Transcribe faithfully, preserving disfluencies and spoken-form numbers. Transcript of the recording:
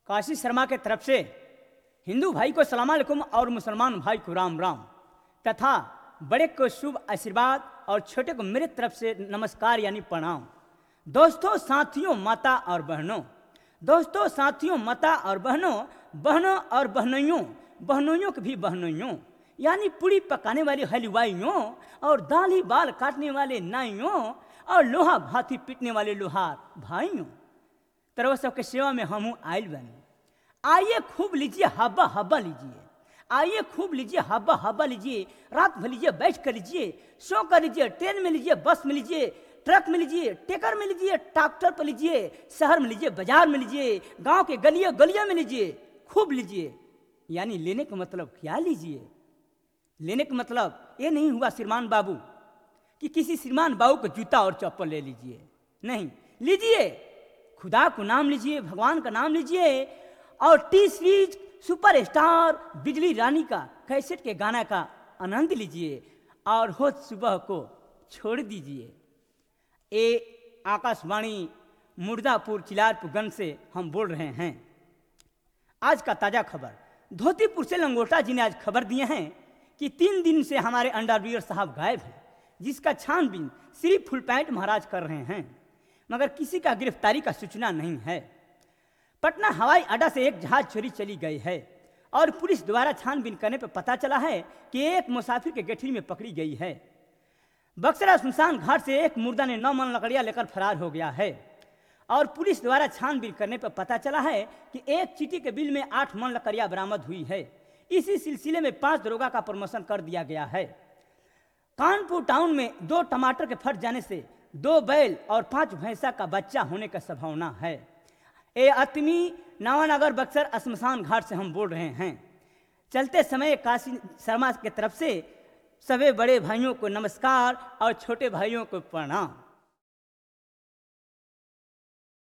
काशी शर्मा के तरफ से हिंदू भाई को सलाम अलैकुम और मुसलमान भाई को राम राम, तथा बड़े को शुभ आशीर्वाद और छोटे को मेरे तरफ से नमस्कार यानी प्रणाम। दोस्तों, साथियों, माता और बहनों, दोस्तों, साथियों, माता और बहनों, बहनों और बहनोइयों, बहनोइयों की भी बहनोइयों, यानी पूड़ी पकाने वाली हलवाइयों और दाली बाल काटने वाले नाइयों और लोहा भाती पीटने वाले लोहार भाइयों, तरह सबके सेवा में हम आयल बने। आइए खूब लीजिए, हब्बा हब्बा लीजिए, आइए खूब लीजिए, हब्बा हब्बा लीजिए, रात भर लीजिए, बैठ कर लीजिए, सो कर लीजिए, ट्रेन में लीजिए, बस में लीजिए, ट्रक में लीजिए, टेकर में लीजिए, ट्रैक्टर पर लीजिए, शहर में लीजिए, बाजार में लीजिए, गांव के गलियों गलियों में लीजिए, खूब लीजिए। यानी लेने का मतलब क्या लीजिए? लेने का मतलब ये नहीं हुआ श्रीमान बाबू कि किसी श्रीमान बाबू को जूता और चप्पल ले लीजिए, नहीं, लीजिए खुदा को नाम लीजिए, भगवान का नाम लीजिए और टी सीरीज सुपर स्टार बिजली रानी का कैसेट के गाना का आनंद लीजिए और हो सुबह को छोड़ दीजिए। ए आकाशवाणी मुर्दापुर चिलारपुरगंज से हम बोल रहे हैं। आज का ताज़ा खबर, धोतीपुर से लंगोटा जी ने आज खबर दिए हैं कि तीन दिन से हमारे अंडरवियर साहब गायब हैं, जिसका छानबीन श्री फुलपैंट महाराज कर रहे हैं, मगर किसी का गिरफ्तारी का सूचना नहीं है। पटना हवाई अड्डा से एक जहाज चोरी चली गई है और पुलिस द्वारा छानबीन करने पर पता चला है कि एक मुसाफिर के गठरी में पकड़ी गई है। बक्सरा सुनसान घाट से एक मुर्दा ने नौ मन लकड़ियां लेकर फरार हो गया है और पुलिस द्वारा छानबीन करने पर पता चला है कि एक चीटी के बिल में आठ मन लकड़ियां बरामद हुई है। इसी सिलसिले में पांच दरोगा का प्रमोशन कर दिया गया है। कानपुर टाउन में दो टमाटर के फट जाने से दो बैल और पांच भैंसा का बच्चा होने का संभावना है। ए अतमी नावानगर बक्सर शमशान घाट से हम बोल रहे हैं। चलते समय काशी शर्मा की तरफ से सभी बड़े भाइयों को नमस्कार और छोटे भाइयों को प्रणाम।